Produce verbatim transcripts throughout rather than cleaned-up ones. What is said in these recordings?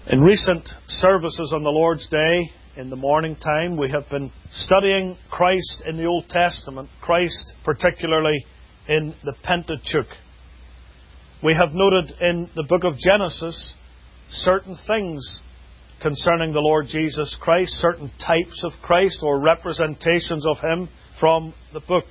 In recent services on the Lord's Day, in the morning time, we have been studying Christ in the Old Testament, Christ particularly in the Pentateuch. We have noted in the book of Genesis certain things concerning the Lord Jesus Christ, certain types of Christ or representations of Him from the book.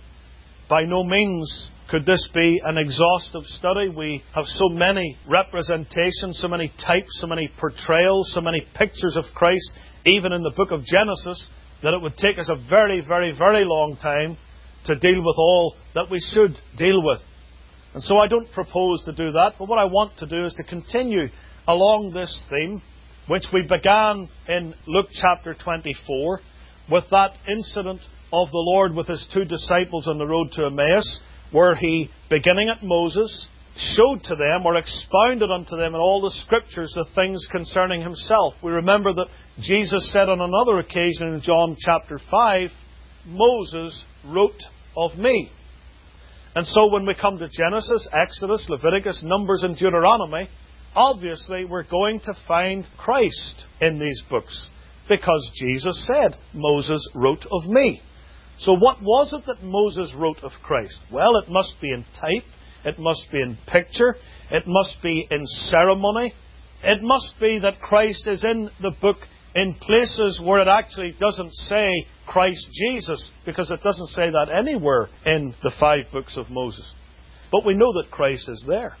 By no means could this be an exhaustive study. We have so many representations, so many types, so many portrayals, so many pictures of Christ, even in the book of Genesis, that it would take us a very, very, very long time to deal with all that we should deal with. And so I don't propose to do that, but what I want to do is to continue along this theme, which we began in Luke chapter twenty-four, with that incident of the Lord with His two disciples on the road to Emmaus, where He, beginning at Moses, showed to them or expounded unto them in all the Scriptures the things concerning Himself. We remember that Jesus said on another occasion in John chapter five, Moses wrote of me. And so when we come to Genesis, Exodus, Leviticus, Numbers and Deuteronomy, obviously we're going to find Christ in these books, because Jesus said, Moses wrote of me. So what was it that Moses wrote of Christ? Well, it must be in type, it must be in picture, it must be in ceremony. It must be that Christ is in the book in places where it actually doesn't say Christ Jesus, because it doesn't say that anywhere in the five books of Moses. But we know that Christ is there.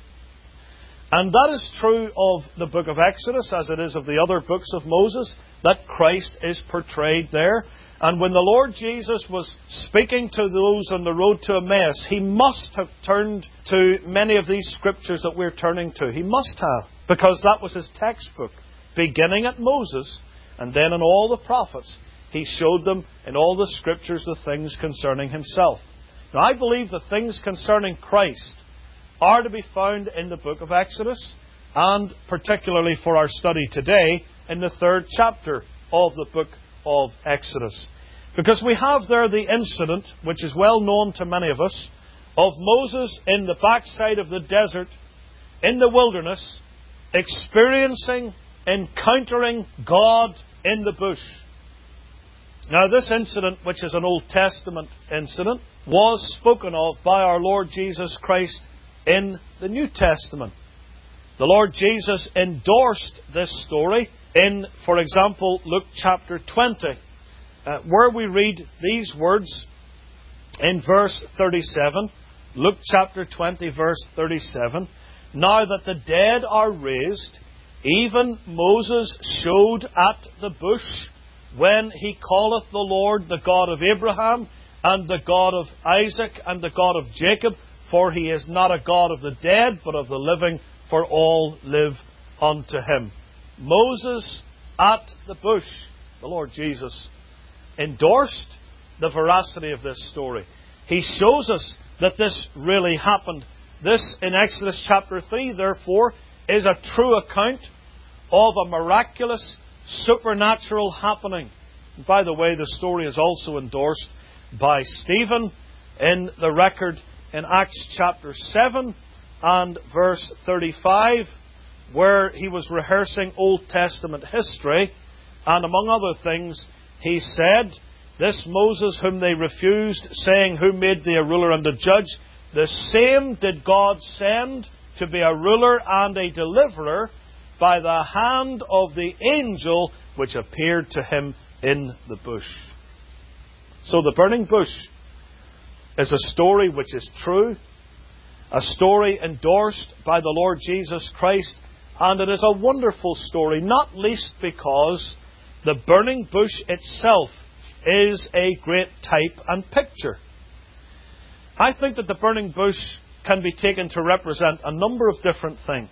And that is true of the book of Exodus as it is of the other books of Moses, that Christ is portrayed there. And when the Lord Jesus was speaking to those on the road to Emmaus, He must have turned to many of these Scriptures that we're turning to. He must have, because that was His textbook. Beginning at Moses, and then in all the prophets, He showed them in all the Scriptures the things concerning Himself. Now, I believe the things concerning Christ are to be found in the book of Exodus, and particularly for our study today, in the third chapter of the book of Exodus. Because we have there the incident, which is well known to many of us, of Moses in the backside of the desert, in the wilderness, experiencing, encountering God in the bush. Now, this incident, which is an Old Testament incident, was spoken of by our Lord Jesus Christ in the New Testament. The Lord Jesus endorsed this story in, for example, Luke chapter twenty, uh, where we read these words in verse thirty-seven. Luke chapter twenty, verse thirty-seven. Now that the dead are raised, even Moses showed at the bush, when he calleth the Lord the God of Abraham, and the God of Isaac, and the God of Jacob, for He is not a God of the dead, but of the living, for all live unto Him. Moses at the bush. The Lord Jesus endorsed the veracity of this story. He shows us that this really happened. This, in Exodus chapter three, therefore, is a true account of a miraculous, supernatural happening. And by the way, the story is also endorsed by Stephen in the record in Acts chapter seven and verse thirty-five, where he was rehearsing Old Testament history, and among other things, he said, This Moses whom they refused, saying, Who made thee a ruler and a judge? The same did God send to be a ruler and a deliverer by the hand of the angel which appeared to him in the bush. So the burning bush is a story which is true, a story endorsed by the Lord Jesus Christ, and it is a wonderful story, not least because the burning bush itself is a great type and picture. I think that the burning bush can be taken to represent a number of different things.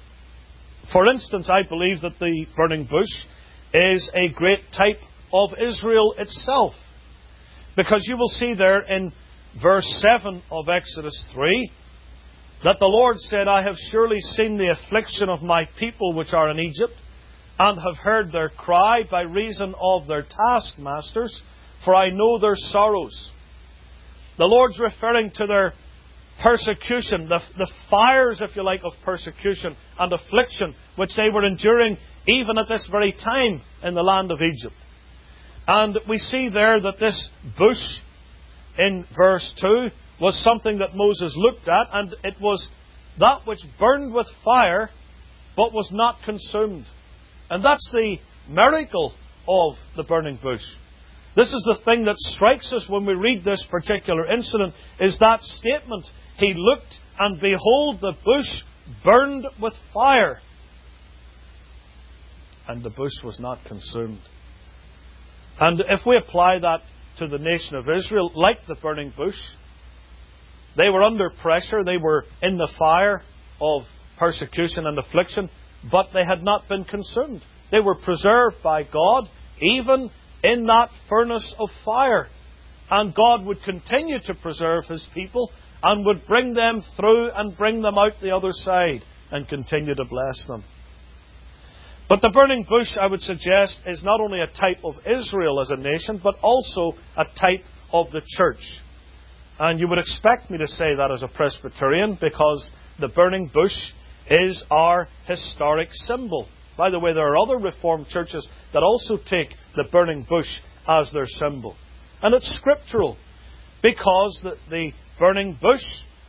For instance, I believe that the burning bush is a great type of Israel itself. Because you will see there in verse seven of Exodus three, that the Lord said, I have surely seen the affliction of my people which are in Egypt, and have heard their cry by reason of their taskmasters, for I know their sorrows. The Lord's referring to their persecution, the, the fires, if you like, of persecution and affliction, which they were enduring even at this very time in the land of Egypt. And we see there that this bush in verse two was something that Moses looked at, and it was that which burned with fire, but was not consumed. And that's the miracle of the burning bush. This is the thing that strikes us when we read this particular incident, is that statement. He looked, and behold, the bush burned with fire, and the bush was not consumed. And if we apply that to the nation of Israel, like the burning bush, they were under pressure, they were in the fire of persecution and affliction, but they had not been consumed. They were preserved by God, even in that furnace of fire. And God would continue to preserve His people and would bring them through and bring them out the other side and continue to bless them. But the burning bush, I would suggest, is not only a type of Israel as a nation, but also a type of the church. And you would expect me to say that as a Presbyterian, because the burning bush is our historic symbol. By the way, there are other Reformed churches that also take the burning bush as their symbol. And it's scriptural, because the, the burning bush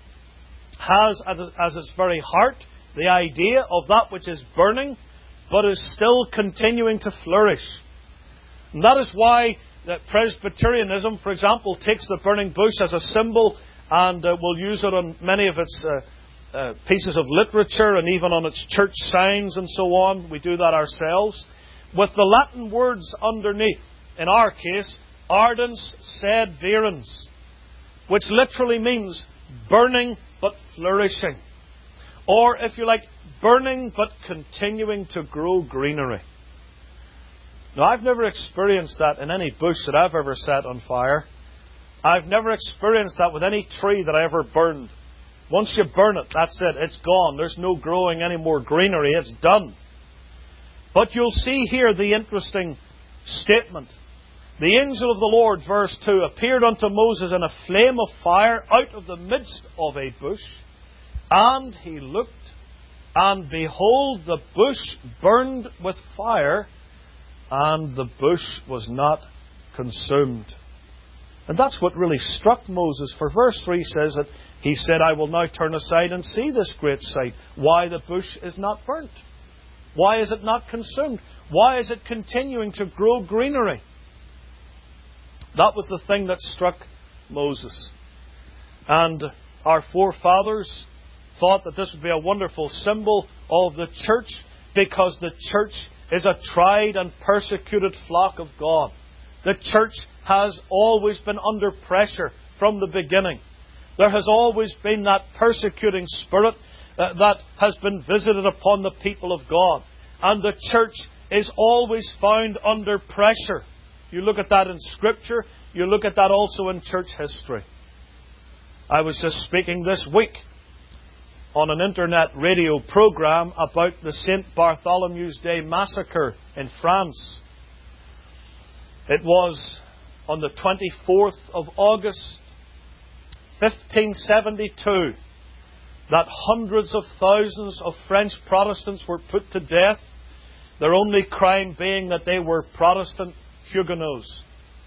has as its very heart the idea of that which is burning, but is still continuing to flourish. And that is why that Presbyterianism, for example, takes the burning bush as a symbol, and uh, will use it on many of its uh, uh, pieces of literature and even on its church signs and so on. We do that ourselves, with the Latin words underneath. In our case, ardens sed virens, which literally means burning but flourishing. Or, if you like, burning but continuing to grow greenery. Now, I've never experienced that in any bush that I've ever set on fire. I've never experienced that with any tree that I ever burned. Once you burn it, that's it. It's gone. There's no growing any more greenery. It's done. But you'll see here the interesting statement. The angel of the Lord, verse two, appeared unto Moses in a flame of fire out of the midst of a bush. And he looked, and behold, the bush burned with fire, and the bush was not consumed. And that's what really struck Moses. For verse three says that he said, I will now turn aside and see this great sight, why the bush is not burnt. Why is it not consumed? Why is it continuing to grow greenery? That was the thing that struck Moses. And our forefathers thought that this would be a wonderful symbol of the church, because the church is a tried and persecuted flock of God. The church has always been under pressure from the beginning. There has always been that persecuting spirit uh, that has been visited upon the people of God. And the church is always found under pressure. You look at that in Scripture, you look at that also in church history. I was just speaking this week on an internet radio program about the Saint Bartholomew's Day massacre in France. It was on the twenty-fourth of August, fifteen seventy-two, that hundreds of thousands of French Protestants were put to death, their only crime being that they were Protestant Huguenots.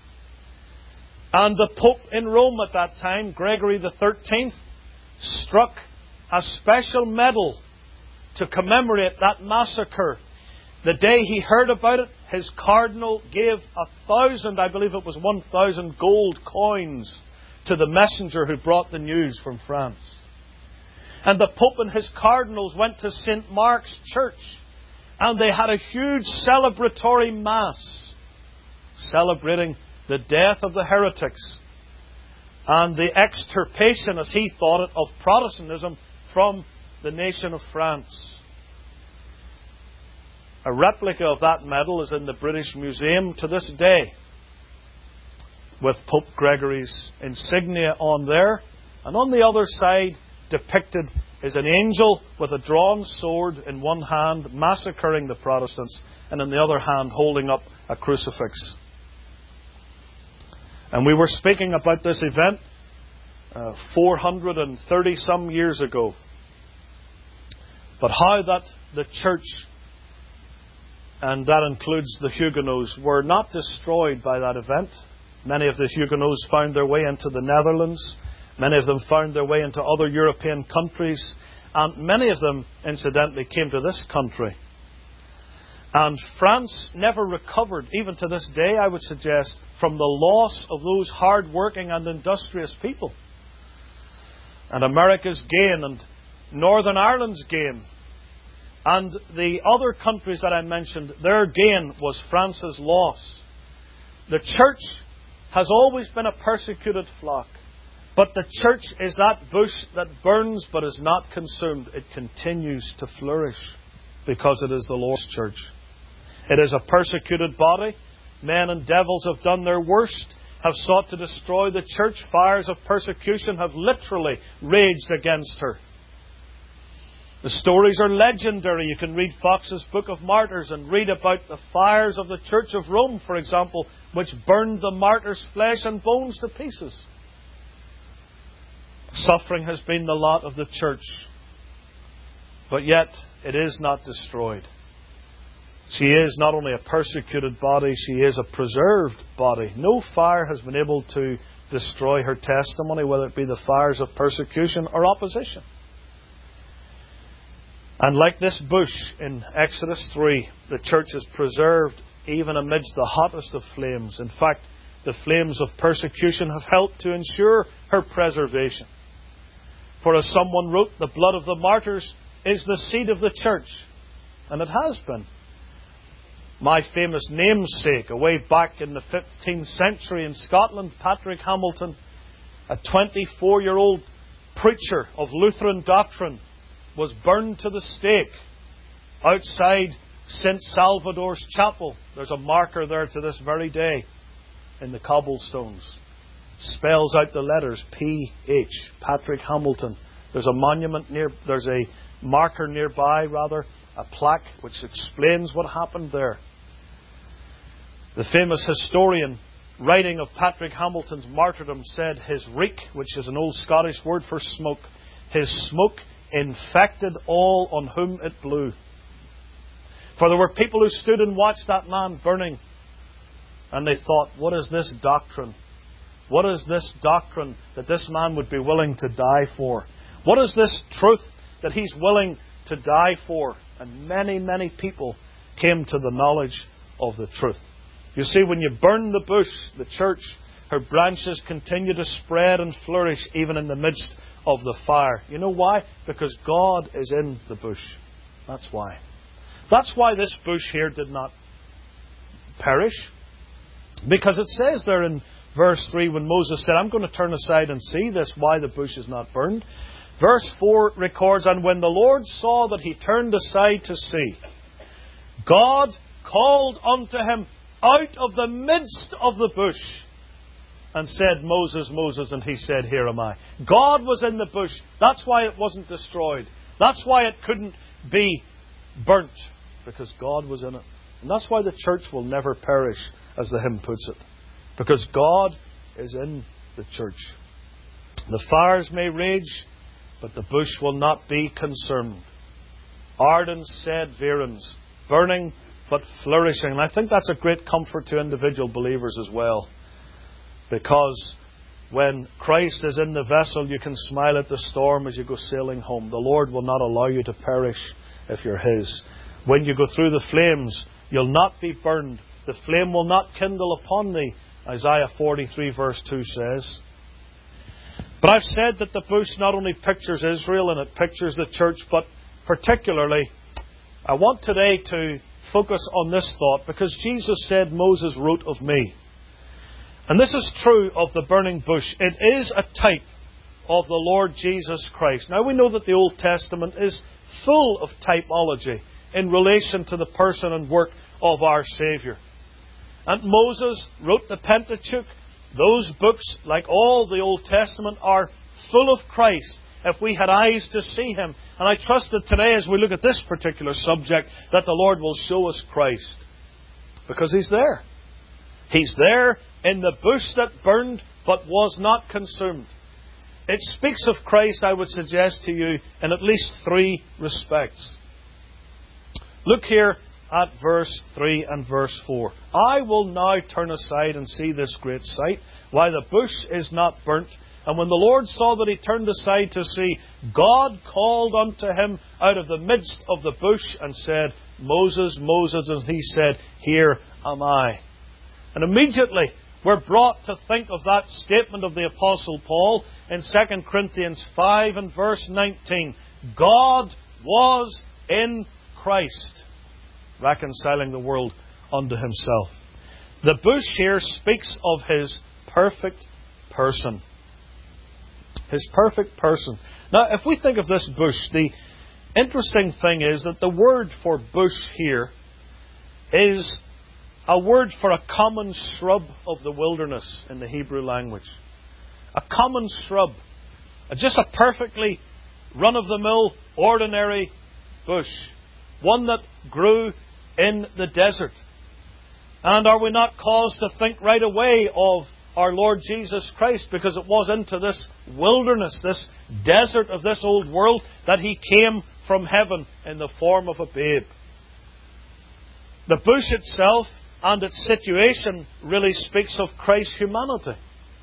And the Pope in Rome at that time, Gregory the thirteenth, struck a special medal to commemorate that massacre. The day he heard about it, his cardinal gave a thousand, I believe it was one thousand gold coins to the messenger who brought the news from France. And the Pope and his cardinals went to Saint Mark's Church, and they had a huge celebratory Mass celebrating the death of the heretics and the extirpation, as he thought it, of Protestantism from the nation of France. A replica of that medal is in the British Museum to this day, with Pope Gregory's insignia on there. And on the other side, depicted, is an angel with a drawn sword in one hand, massacring the Protestants, and in the other hand, holding up a crucifix. And we were speaking about this event uh, four hundred thirty some years ago. But how that the church, and that includes the Huguenots, were not destroyed by that event. Many of the Huguenots found their way into the Netherlands. Many of them found their way into other European countries. And many of them, incidentally, came to this country. And France never recovered, even to this day, I would suggest, from the loss of those hard-working and industrious people. And America's gain, and Northern Ireland's gain, and the other countries that I mentioned, their gain was France's loss. The church has always been a persecuted flock. But the church is that bush that burns but is not consumed. It continues to flourish because it is the Lord's church. It is a persecuted body. Men and devils have done their worst, have sought to destroy the church. Fires of persecution have literally raged against her. The stories are legendary. You can read Fox's Book of Martyrs and read about the fires of the Church of Rome, for example, which burned the martyrs' flesh and bones to pieces. Suffering has been the lot of the church, but yet it is not destroyed. She is not only a persecuted body, she is a preserved body. No fire has been able to destroy her testimony, whether it be the fires of persecution or opposition. And like this bush in Exodus three, the church is preserved even amidst the hottest of flames. In fact, the flames of persecution have helped to ensure her preservation. For as someone wrote, the blood of the martyrs is the seed of the church. And it has been. My famous namesake, away back in the fifteenth century in Scotland, Patrick Hamilton, a twenty-four-year-old preacher of Lutheran doctrine, was burned to the stake outside Saint Salvador's chapel. There's a marker there to this very day in the cobblestones. Spells out the letters P H, Patrick Hamilton. There's a monument near, there's a marker nearby, rather, a plaque which explains what happened there. The famous historian writing of Patrick Hamilton's martyrdom said his reek, which is an old Scottish word for smoke, his smoke infected all on whom it blew. For there were people who stood and watched that man burning, and they thought, what is this doctrine? What is this doctrine that this man would be willing to die for? What is this truth that he's willing to die for? And many, many people came to the knowledge of the truth. You see, when you burn the bush, the church, her branches continue to spread and flourish even in the midst of the fire. You know why? Because God is in the bush. That's why. That's why this bush here did not perish. Because it says there in verse three, when Moses said, I'm going to turn aside and see this, why the bush is not burned. Verse four records, and when the Lord saw that he turned aside to see, God called unto him out of the midst of the bush and said, Moses, Moses, and he said, here am I. God was in the bush. That's why it wasn't destroyed. That's why it couldn't be burnt, because God was in it. And that's why the church will never perish, as the hymn puts it, because God is in the church. The fires may rage, but the bush will not be consumed. Ardens said Verens, burning but flourishing. And I think that's a great comfort to individual believers as well. Because when Christ is in the vessel, you can smile at the storm as you go sailing home. The Lord will not allow you to perish if you're His. When you go through the flames, you'll not be burned. The flame will not kindle upon thee, Isaiah forty-three verse two says. But I've said that the bush not only pictures Israel and it pictures the church, but particularly, I want today to focus on this thought, because Jesus said, Moses wrote of me. And this is true of the burning bush. It is a type of the Lord Jesus Christ. Now we know that the Old Testament is full of typology in relation to the person and work of our Saviour. And Moses wrote the Pentateuch. Those books, like all the Old Testament, are full of Christ, if we had eyes to see Him. And I trust that today, as we look at this particular subject, that the Lord will show us Christ. Because He's there. He's there in the bush that burned but was not consumed. it speaks of Christ, I would suggest to you, in at least three respects. Look here at verse three and verse four. I will now turn aside and see this great sight, why the bush is not burnt. And when the Lord saw that he turned aside to see, God called unto him out of the midst of the bush and said, Moses, Moses. And he said, Here am I. And immediately we're brought to think of that statement of the Apostle Paul in Second Corinthians five and verse nineteen. God was in Christ, reconciling the world unto himself. The bush here speaks of his perfect person. His perfect person. Now, if we think of this bush, the interesting thing is that the word for bush here is a word for a common shrub of the wilderness in the Hebrew language. A common shrub. Just a perfectly run-of-the-mill, ordinary bush. One that grew in the desert. And are we not caused to think right away of our Lord Jesus Christ, because it was into this wilderness, this desert of this old world, that he came from heaven in the form of a babe. The bush itself and its situation really speaks of Christ's humanity.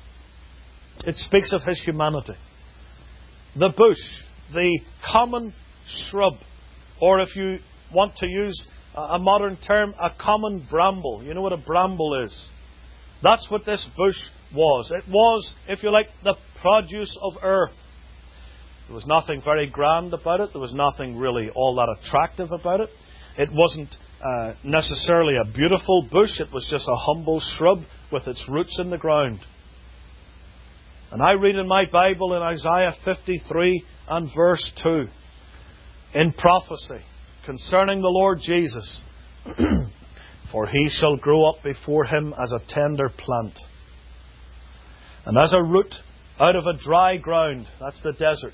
It speaks of his humanity. The bush, the common shrub, or if you want to use a modern term, a common bramble. You know what a bramble is? That's what this bush was. It was, if you like, the produce of earth. There was nothing very grand about it. There was nothing really all that attractive about it. It wasn't uh, necessarily a beautiful bush. It was just a humble shrub with its roots in the ground. And I read in my Bible in Isaiah fifty-three and verse two, in prophecy concerning the Lord Jesus, for he shall grow up before him as a tender plant, and as a root out of a dry ground. That's the desert.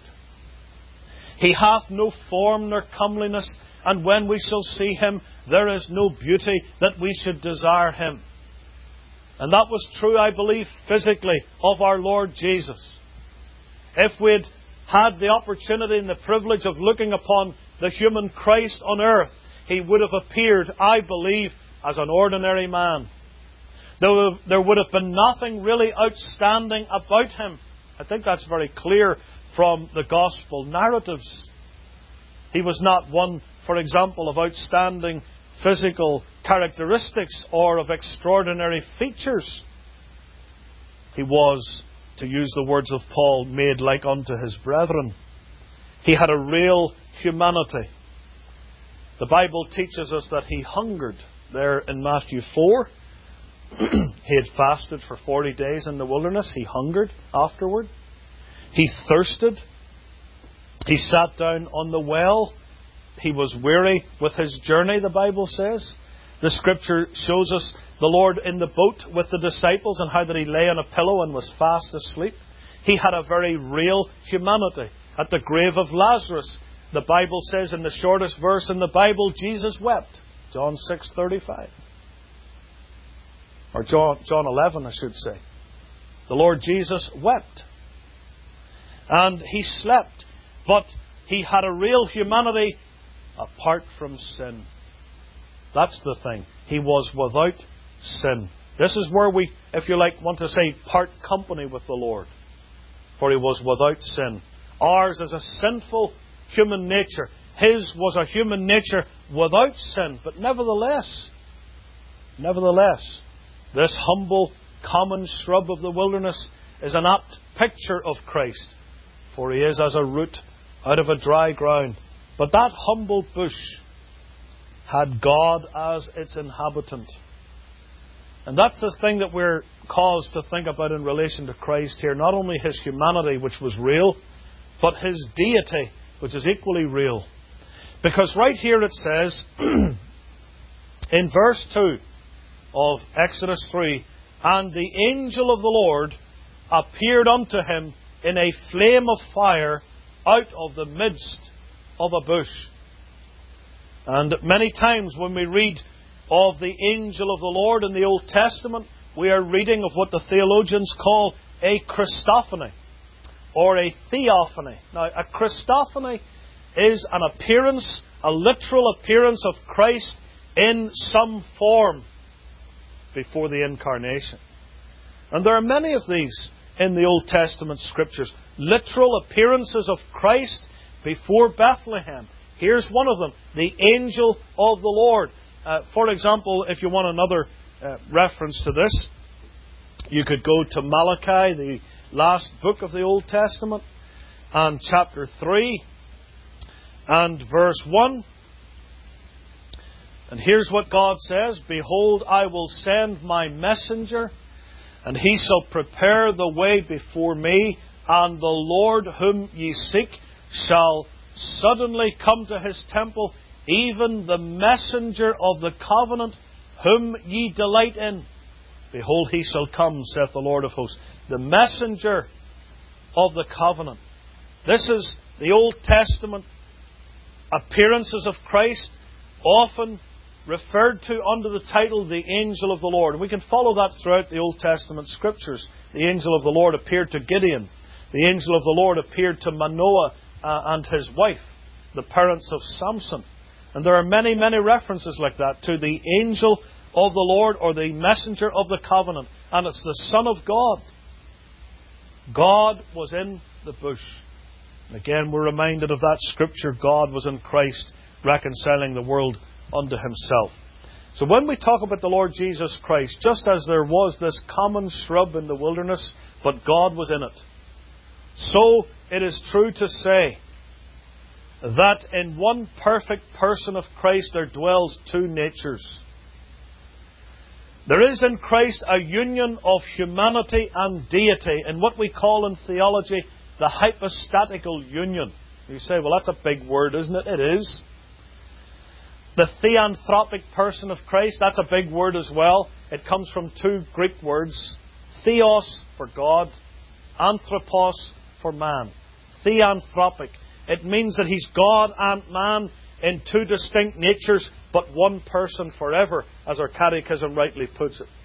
He hath no form nor comeliness, and when we shall see him, there is no beauty that we should desire him. And that was true, I believe, physically of our Lord Jesus. If we'd had the opportunity and the privilege of looking upon the human Christ on earth, he would have appeared, I believe, as an ordinary man. There would have been nothing really outstanding about him. I think that's very clear from the Gospel narratives. He was not one, for example, of outstanding physical characteristics or of extraordinary features. He was, to use the words of Paul, made like unto his brethren. He had a real humanity. The Bible teaches us that he hungered there in Matthew four. He had fasted for forty days in the wilderness. He hungered afterward. He thirsted. He sat down on the well. He was weary with his journey, the Bible says. The Scripture shows us the Lord in the boat with the disciples and how that he lay on a pillow and was fast asleep. He had a very real humanity. At the grave of Lazarus, the Bible says in the shortest verse in the Bible, Jesus wept. John six thirty-five. Or John, John eleven, I should say. The Lord Jesus wept. And he slept. But he had a real humanity apart from sin. That's the thing. He was without sin. This is where we, if you like, want to say part company with the Lord. For he was without sin. Ours is a sinful human nature. His was a human nature without sin. But nevertheless, nevertheless, this humble, common shrub of the wilderness is an apt picture of Christ. For he is as a root out of a dry ground. But that humble bush had God as its inhabitant. And that's the thing that we're caused to think about in relation to Christ here. Not only his humanity, which was real, but his deity, which is equally real. Because right here it says, in verse two of Exodus three, and the angel of the Lord appeared unto him in a flame of fire out of the midst of a bush. And many times when we read of the angel of the Lord in the Old Testament, we are reading of what the theologians call a Christophany, or a theophany. Now, a Christophany is an appearance, a literal appearance of Christ in some form before the incarnation. And there are many of these in the Old Testament Scriptures. Literal appearances of Christ before Bethlehem. Here's one of them, the angel of the Lord. Uh, for example, if you want another uh, reference to this, you could go to Malachi, the last book of the Old Testament, and chapter three and verse one. And here's what God says, "Behold, I will send my messenger, and he shall prepare the way before me, and the Lord whom ye seek shall suddenly come to his temple, even the messenger of the covenant whom ye delight in. Behold, he shall come, saith the Lord of hosts." The messenger of the covenant. This is the Old Testament appearances of Christ, often referred to under the title, the angel of the Lord. And we can follow that throughout the Old Testament Scriptures. The angel of the Lord appeared to Gideon. The angel of the Lord appeared to Manoah uh, and his wife, the parents of Samson. And there are many, many references like that to the angel of the Lord or the messenger of the covenant. And it's the Son of God. God was in the bush. And again, we're reminded of that scripture, God was in Christ, reconciling the world unto himself. So when we talk about the Lord Jesus Christ, just as there was this common shrub in the wilderness, but God was in it, so it is true to say that in one perfect person of Christ there dwells two natures. There is in Christ a union of humanity and deity, in what we call in theology the hypostatical union. You say, well, that's a big word, isn't it? It is. The theanthropic person of Christ, that's a big word as well. It comes from two Greek words. Theos for God, anthropos for man. Theanthropic. It means that he's God and man in two distinct natures, but one person forever, as our catechism rightly puts it.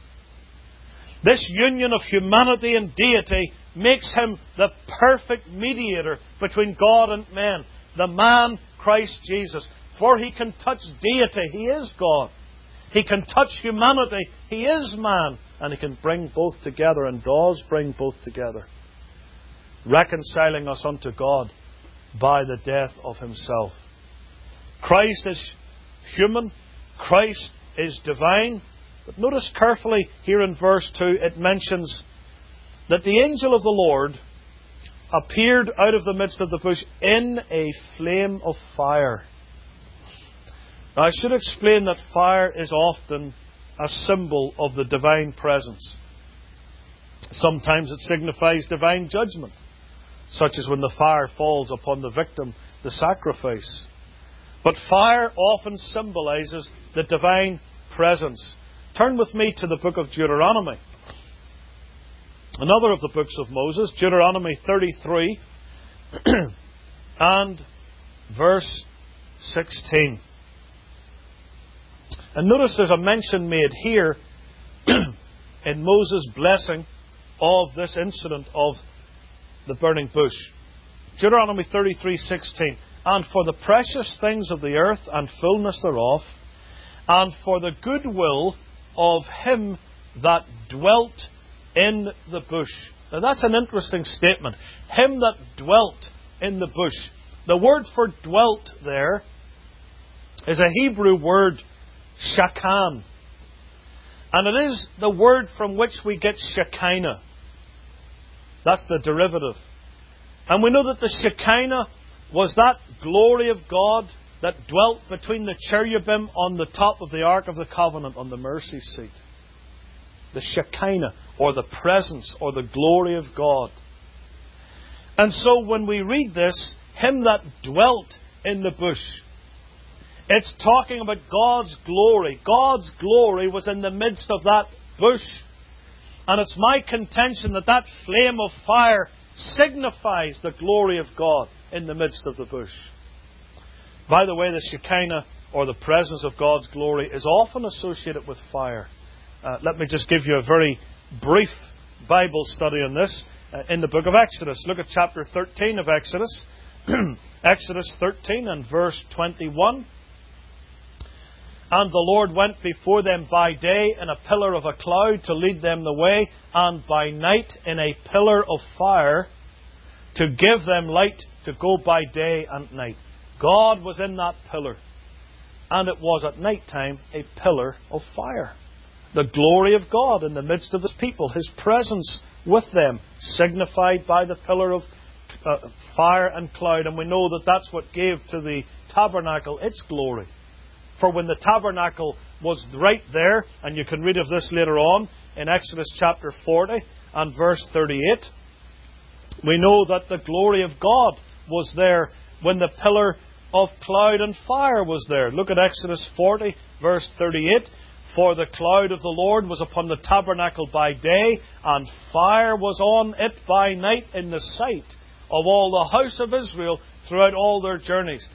This union of humanity and deity makes him the perfect mediator between God and men. The man, Christ Jesus. For he can touch deity, he is God. He can touch humanity, he is man. And he can bring both together, and does bring both together, reconciling us unto God by the death of himself. Christ is human, Christ is divine. But notice carefully here in verse two, it mentions that the angel of the Lord appeared out of the midst of the bush in a flame of fire. Now, I should explain that fire is often a symbol of the divine presence. Sometimes it signifies divine judgment, such as when the fire falls upon the victim, the sacrifice. But fire often symbolizes the divine presence. Turn with me to the book of Deuteronomy. Another of the books of Moses, Deuteronomy thirty-three and verse sixteen. And notice there's a mention made here in Moses' blessing of this incident of the burning bush. Deuteronomy thirty-three sixteen. And for the precious things of the earth and fullness thereof, and for the goodwill of him that dwelt in the bush. Now that's an interesting statement. Him that dwelt in the bush. The word for dwelt there is a Hebrew word, shakan. And it is the word from which we get Shekinah. That's the derivative. And we know that the Shekinah was that glory of God that dwelt between the cherubim on the top of the Ark of the Covenant on the mercy seat. The Shekinah, or the presence, or the glory of God. And so when we read this, him that dwelt in the bush, it's talking about God's glory. God's glory was in the midst of that bush. And it's my contention that that flame of fire signifies the glory of God in the midst of the bush. By the way, the Shekinah, or the presence of God's glory, is often associated with fire. Uh, let me just give you a very brief Bible study on this. uh, in the book of Exodus. Look at chapter thirteen of Exodus. Exodus thirteen and verse twenty-one. And the Lord went before them by day in a pillar of a cloud to lead them the way, and by night in a pillar of fire to give them light to go by day and night. God was in that pillar, and it was at night time a pillar of fire. The glory of God in the midst of His people, His presence with them, signified by the pillar of uh, fire and cloud. And we know that that's what gave to the tabernacle its glory. For when the tabernacle was right there, and you can read of this later on in Exodus chapter forty and verse thirty-eight, we know that the glory of God was there when the pillar of cloud and fire was there. Look at Exodus forty, verse thirty-eight. For the cloud of the Lord was upon the tabernacle by day, and fire was on it by night in the sight of all the house of Israel throughout all their journeys.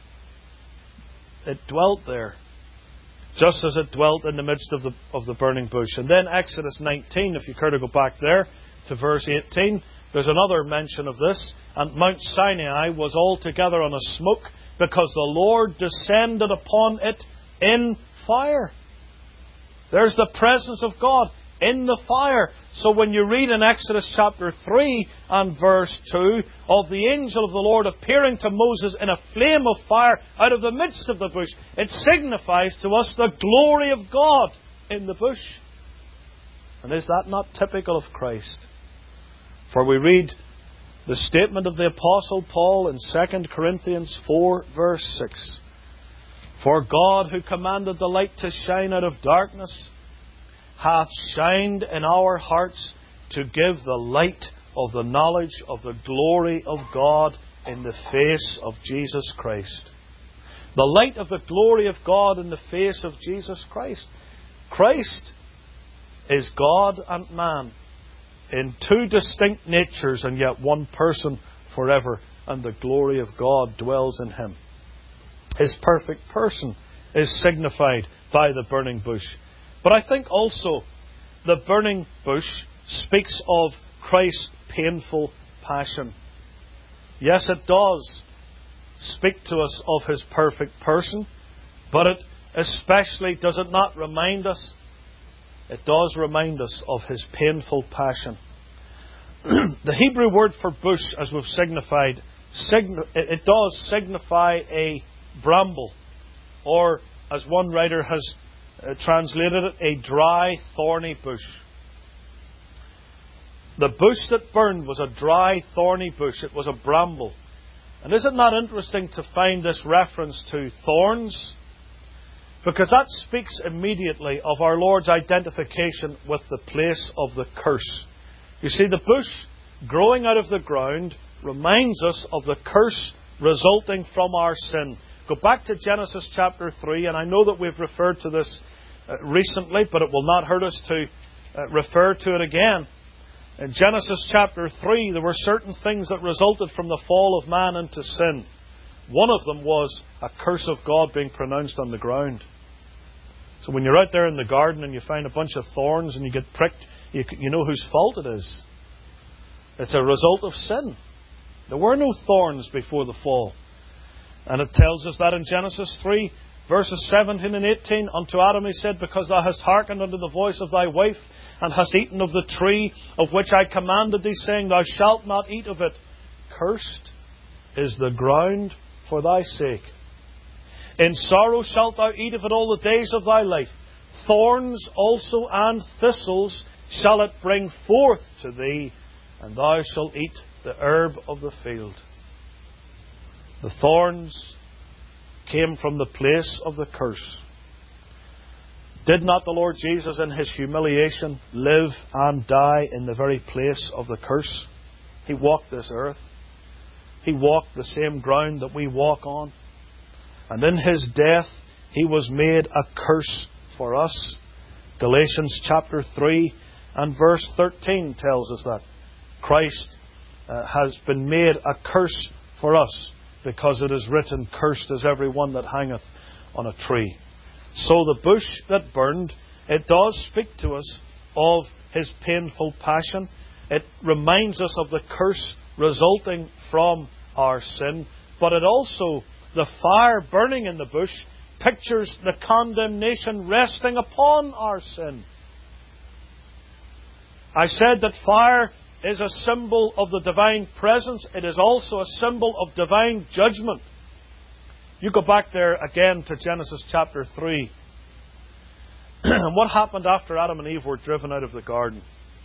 It dwelt there, just as it dwelt in the midst of the of the burning bush. And then Exodus nineteen, if you care to go back there to verse eighteen, there's another mention of this. And Mount Sinai was altogether on a smoke, because the Lord descended upon it in fire. There's the presence of God in the fire. So when you read in Exodus chapter three and verse two of the angel of the Lord appearing to Moses in a flame of fire out of the midst of the bush, it signifies to us the glory of God in the bush. And is that not typical of Christ? For we read the statement of the Apostle Paul in Second Corinthians four verse six. For God, who commanded the light to shine out of darkness, hath shined in our hearts to give the light of the knowledge of the glory of God in the face of Jesus Christ. The light of the glory of God in the face of Jesus Christ. Christ is God and man in two distinct natures, and yet one person forever, and the glory of God dwells in Him. His perfect person is signified by the burning bush. But I think also the burning bush speaks of Christ's painful passion. Yes, it does speak to us of His perfect person, but it especially, does it not remind us? It does remind us of His painful passion. The Hebrew word for bush, as we've signified, sign- it does signify a bramble, or as one writer has uh, translated it, a dry, thorny bush. The bush that burned was a dry, thorny bush. It was a bramble. And is it not interesting to find this reference to thorns? Because that speaks immediately of our Lord's identification with the place of the curse. You see, the bush growing out of the ground reminds us of the curse resulting from our sin. Go back to Genesis chapter three, and I know that we've referred to this uh, recently, but it will not hurt us to uh, refer to it again. In Genesis chapter three, there were certain things that resulted from the fall of man into sin. One of them was a curse of God being pronounced on the ground. So when you're out there in the garden and you find a bunch of thorns and you get pricked, you, you know whose fault it is. It's a result of sin. There were no thorns before the fall. And it tells us that in Genesis three, verses seventeen and eighteen, unto Adam He said, because thou hast hearkened unto the voice of thy wife, and hast eaten of the tree of which I commanded thee, saying, thou shalt not eat of it, cursed is the ground for thy sake. In sorrow shalt thou eat of it all the days of thy life. Thorns also and thistles shall it bring forth to thee, and thou shalt eat the herb of the field. The thorns came from the place of the curse. Did not the Lord Jesus in His humiliation live and die in the very place of the curse? He walked this earth. He walked the same ground that we walk on. And in His death, He was made a curse for us. Galatians chapter three and verse thirteen tells us that. Christ uh, has been made a curse for us, because it is written, cursed is every one that hangeth on a tree. So the bush that burned, it does speak to us of His painful passion. It reminds us of the curse resulting from our sin. But it also, the fire burning in the bush, pictures the condemnation resting upon our sin. I said that fire is a symbol of the divine presence. It is also a symbol of divine judgment. You go back there again to Genesis chapter three. And what happened after Adam and Eve were driven out of the garden?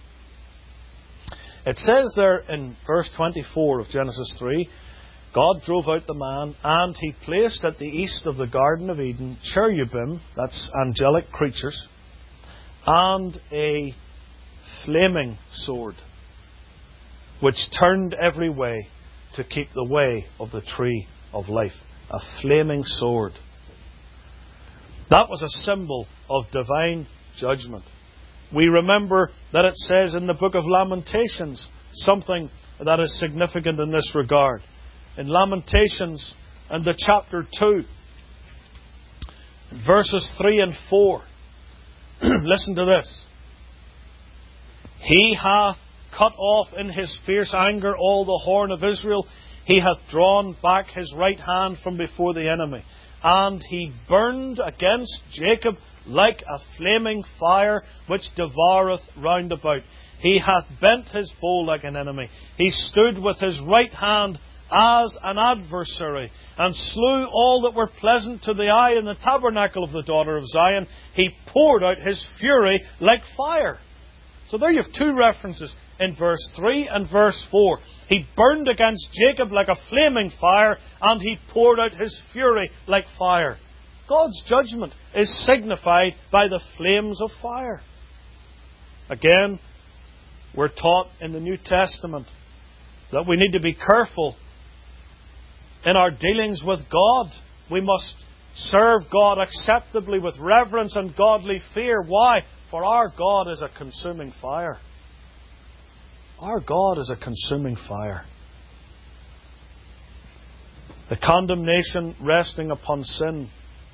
It says there in verse twenty-four of Genesis three, God drove out the man, and He placed at the east of the Garden of Eden cherubim, that's angelic creatures, and a flaming sword, which turned every way to keep the way of the tree of life. A flaming sword. That was a symbol of divine judgment. We remember that it says in the book of Lamentations something that is significant in this regard. In Lamentations and the chapter two, verses three and four, listen to this. He hath cut off in His fierce anger all the horn of Israel. He hath drawn back His right hand from before the enemy. And He burned against Jacob like a flaming fire which devoureth round about. He hath bent His bow like an enemy. He stood with His right hand as an adversary, and slew all that were pleasant to the eye in the tabernacle of the daughter of Zion. He poured out His fury like fire. So there you have two references in verse three and verse four. He burned against Jacob like a flaming fire, and He poured out His fury like fire. God's judgment is signified by the flames of fire. Again, we're taught in the New Testament that we need to be careful in our dealings with God. We must serve God acceptably with reverence and godly fear. Why? For our God is a consuming fire. Our God is a consuming fire. The condemnation resting upon sin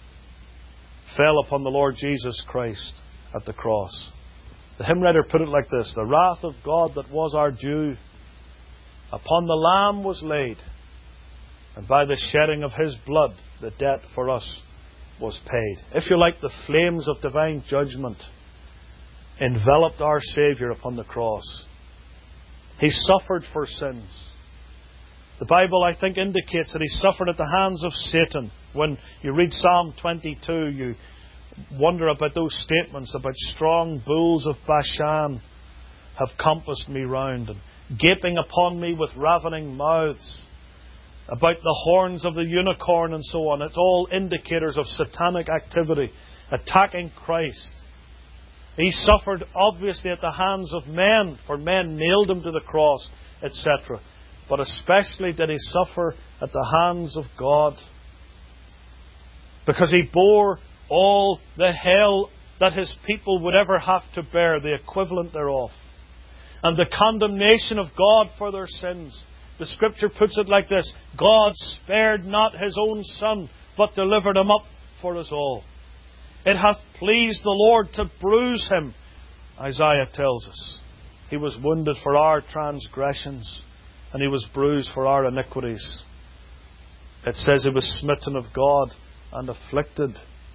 fell upon the Lord Jesus Christ at the cross. The hymn writer put it like this: the wrath of God that was our due upon the Lamb was laid, and by the shedding of His blood the debt for us was paid. If you like, the flames of divine judgment enveloped our Saviour upon the cross. He suffered for sins. The Bible, I think, indicates that He suffered at the hands of Satan. When you read Psalm twenty-two, you wonder about those statements about strong bulls of Bashan have compassed me round, and gaping upon me with ravening mouths, about the horns of the unicorn and so on. It's all indicators of satanic activity attacking Christ. He suffered obviously at the hands of men, for men nailed Him to the cross, et cetera. But especially did He suffer at the hands of God, because He bore all the hell that His people would ever have to bear, the equivalent thereof, and the condemnation of God for their sins. The Scripture puts it like this: God spared not His own Son, but delivered Him up for us all. It hath pleased the Lord to bruise Him, Isaiah tells us. He was wounded for our transgressions, and He was bruised for our iniquities. It says He was smitten of God and afflicted.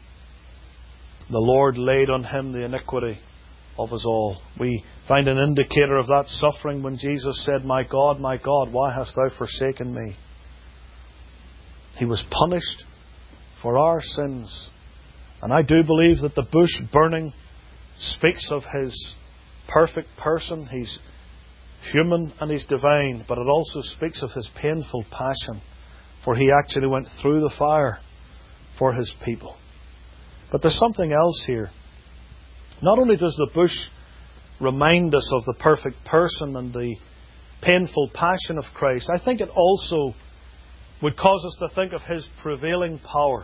The Lord laid on Him the iniquity of us all. We find an indicator of that suffering when Jesus said, My God, my God, why hast Thou forsaken me? He was punished for our sins. And I do believe that the bush burning speaks of His perfect person. He's human and He's divine, but it also speaks of His painful passion, for He actually went through the fire for His people. But there's something else here. Not only does the bush remind us of the perfect person and the painful passion of Christ, I think it also would cause us to think of His prevailing power.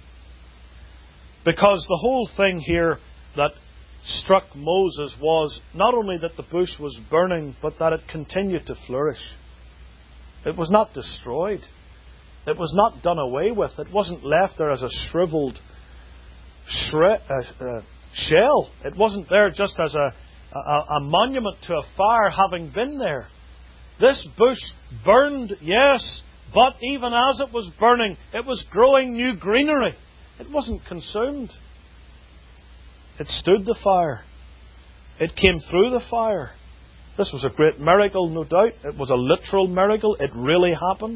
Because the whole thing here that struck Moses was not only that the bush was burning, but that it continued to flourish. It was not destroyed. It was not done away with. It wasn't left there as a shriveled shre- uh, uh, shell. It wasn't there just as a a, a monument to a fire having been there. This bush burned, yes, but even as it was burning, it was growing new greenery. It wasn't consumed. It stood the fire. It came through the fire. This was a great miracle, no doubt. It was a literal miracle. It really happened.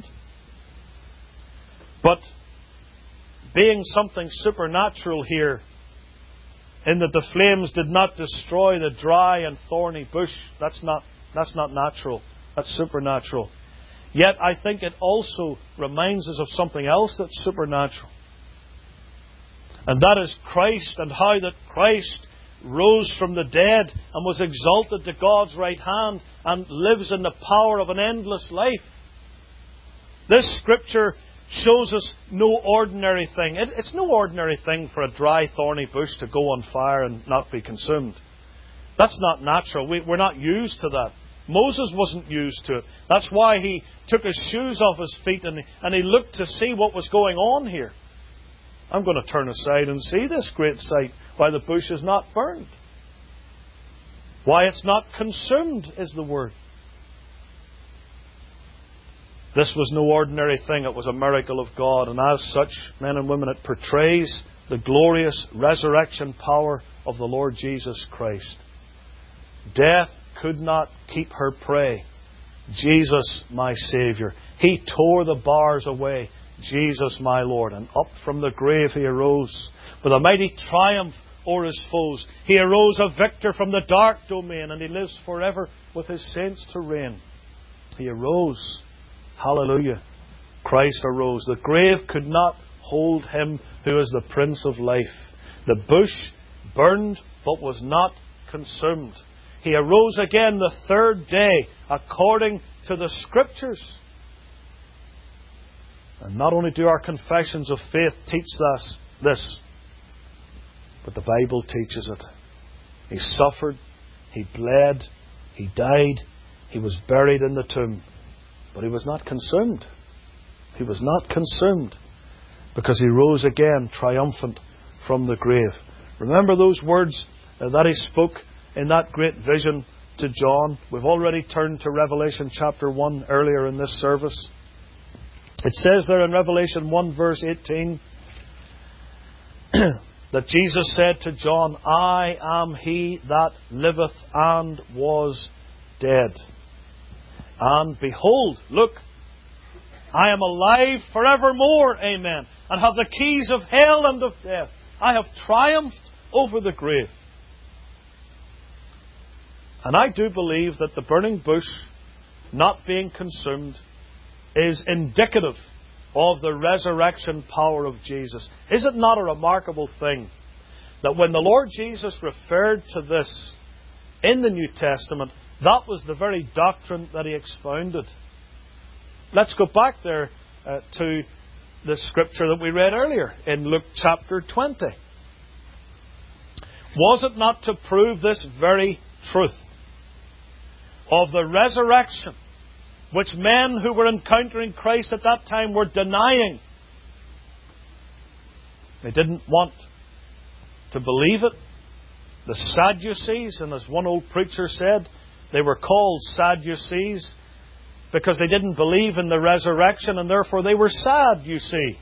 But being something supernatural here, in that the flames did not destroy the dry and thorny bush, that's not, that's not natural. That's supernatural. Yet I think it also reminds us of something else that's supernatural. And that is Christ, and how that Christ rose from the dead and was exalted to God's right hand and lives in the power of an endless life. This Scripture shows us no ordinary thing. It, it's no ordinary thing for a dry, thorny bush to go on fire and not be consumed. That's not natural. We, we're not used to that. Moses wasn't used to it. That's why he took his shoes off his feet and, and he looked to see what was going on here. I'm going to turn aside and see this great sight, why the bush is not burned. Why it's not consumed is the word. This was no ordinary thing. It was a miracle of God. And as such, men and women, it portrays the glorious resurrection power of the Lord Jesus Christ. Death could not keep her prey. Jesus, my Saviour. He tore the bars away. Jesus, my Lord. And up from the grave He arose with a mighty triumph o'er His foes. He arose a victor from the dark domain, and He lives forever with His saints to reign. He arose. Hallelujah. Christ arose. The grave could not hold Him who is the Prince of life. The bush burned but was not consumed. He arose again the third day according to the Scriptures. And not only do our confessions of faith teach us this, but the Bible teaches it. He suffered, He bled, He died, He was buried in the tomb. But He was not consumed. He was not consumed because He rose again triumphant from the grave. Remember those words that He spoke in that great vision to John? We've already turned to Revelation chapter one earlier in this service. It says there in Revelation one verse eighteen that Jesus said to John, I am He that liveth and was dead. And behold, look, I am alive forevermore, amen, and have the keys of hell and of death. I have triumphed over the grave. And I do believe that the burning bush not being consumed is indicative of the resurrection power of Jesus. Is it not a remarkable thing that when the Lord Jesus referred to this in the New Testament, that was the very doctrine that He expounded? Let's go back there uh, to the scripture that we read earlier in Luke chapter twenty. Was it not to prove this very truth of the resurrection, which men who were encountering Christ at that time were denying? They didn't want to believe it. The Sadducees, and as one old preacher said, they were called Sadducees because they didn't believe in the resurrection, and therefore they were sad, you see.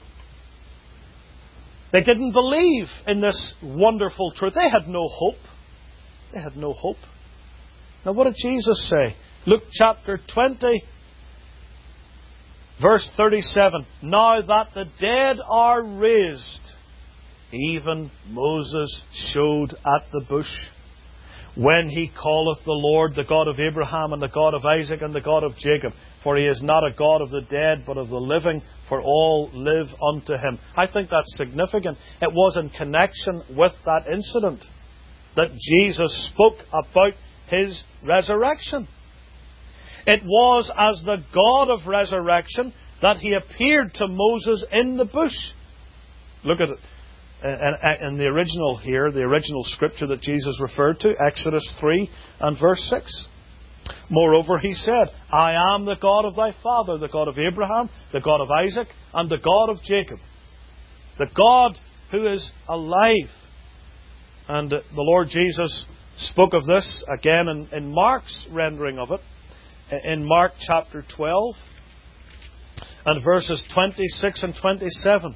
They didn't believe in this wonderful truth. They had no hope. They had no hope. Now what did Jesus say? Luke chapter twenty, verse thirty-seven. Now that the dead are raised, even Moses showed at the bush, when he calleth the Lord the God of Abraham and the God of Isaac and the God of Jacob. For He is not a God of the dead, but of the living, for all live unto Him. I think that's significant. It was in connection with that incident that Jesus spoke about His resurrection. It was as the God of resurrection that He appeared to Moses in the bush. Look at it. In the original here, the original scripture that Jesus referred to, Exodus three and verse six. Moreover, He said, I am the God of thy father, the God of Abraham, the God of Isaac, and the God of Jacob. The God who is alive. And the Lord Jesus spoke of this again in, in Mark's rendering of it, in Mark chapter twelve and verses twenty-six and twenty-seven.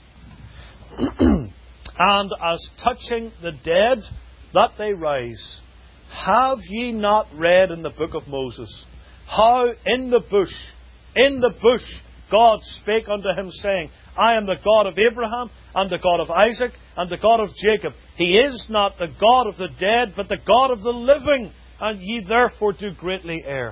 And as touching the dead, that they rise, have ye not read in the book of Moses, how in the bush, in the bush, God spake unto him, saying, I am the God of Abraham, and the God of Isaac, and the God of Jacob. He is not the God of the dead, but the God of the living, and ye therefore do greatly err.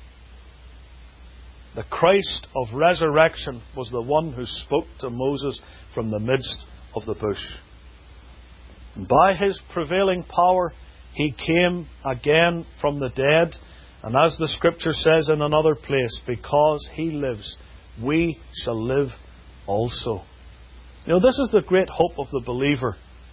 The Christ of resurrection was the one who spoke to Moses from the midst of the bush. And by his prevailing power, he came again from the dead. And as the Scripture says in another place, because he lives, we shall live also. You know, this is the great hope of the believer.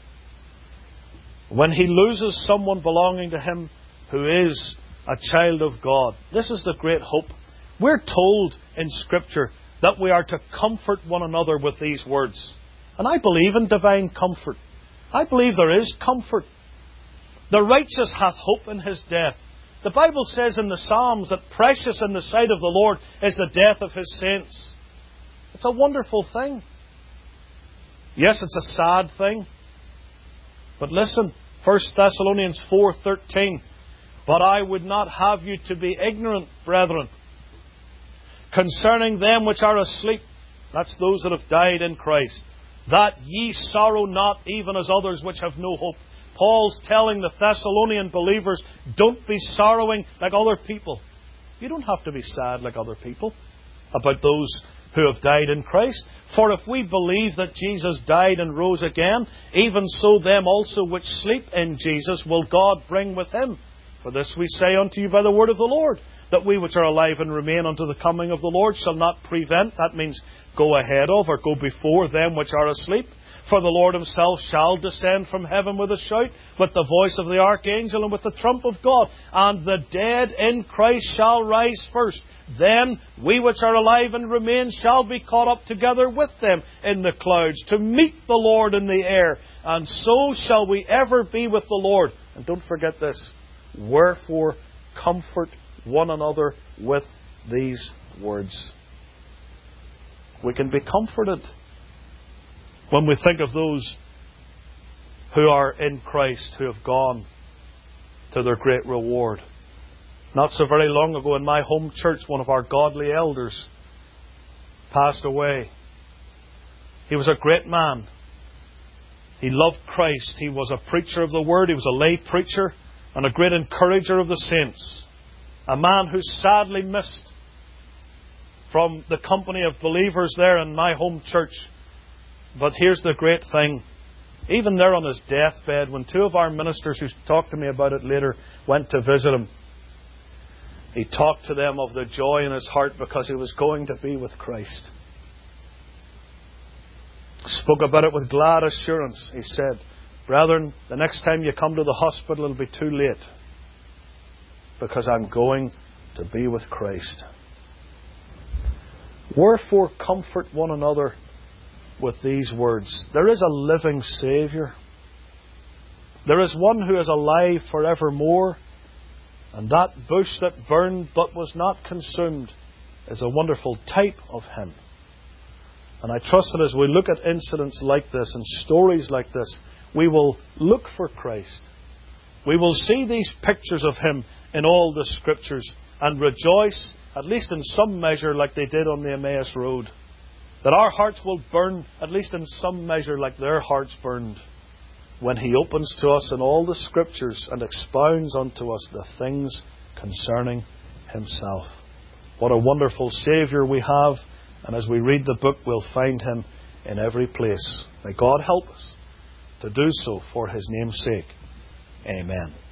When he loses someone belonging to him who is a child of God, this is the great hope. We're told in Scripture that we are to comfort one another with these words. And I believe in divine comfort. I believe there is comfort. The righteous hath hope in his death. The Bible says in the Psalms that precious in the sight of the Lord is the death of his saints. It's a wonderful thing. Yes, it's a sad thing. But listen, First Thessalonians four thirteen. But I would not have you to be ignorant, brethren, concerning them which are asleep, that's those that have died in Christ, that ye sorrow not, even as others which have no hope. Paul's telling the Thessalonian believers, don't be sorrowing like other people. You don't have to be sad like other people about those who have died in Christ. For if we believe that Jesus died and rose again, even so them also which sleep in Jesus will God bring with him. For this we say unto you by the word of the Lord, that we which are alive and remain unto the coming of the Lord shall not prevent, that means go ahead of or go before them which are asleep. For the Lord himself shall descend from heaven with a shout, with the voice of the archangel, and with the trump of God. And the dead in Christ shall rise first. Then we which are alive and remain shall be caught up together with them in the clouds, to meet the Lord in the air. And so shall we ever be with the Lord. And don't forget this. Wherefore comfort one another with these words. We can be comforted when we think of those who are in Christ, who have gone to their great reward. Not so very long ago in my home church, one of our godly elders passed away. He was a great man. He loved Christ. He was a preacher of the Word. He was a lay preacher and a great encourager of the saints. A man who sadly missed from the company of believers there in my home church. But here's the great thing. Even there on his deathbed, when two of our ministers who talked to me about it later went to visit him, he talked to them of the joy in his heart because he was going to be with Christ. Spoke about it with glad assurance. He said, brethren, the next time you come to the hospital it'll be too late, because I'm going to be with Christ. Wherefore comfort one another with these words. There is a living Saviour. There is one who is alive forevermore. And that bush that burned but was not consumed is a wonderful type of Him. And I trust that as we look at incidents like this and stories like this, we will look for Christ. We will see these pictures of Him in all the Scriptures and rejoice, at least in some measure, like they did on the Emmaus Road. That our hearts will burn, at least in some measure, like their hearts burned, when He opens to us in all the Scriptures and expounds unto us the things concerning Himself. What a wonderful Saviour we have, and as we read the book we'll find Him in every place. May God help us to do so for His name's sake. Amen.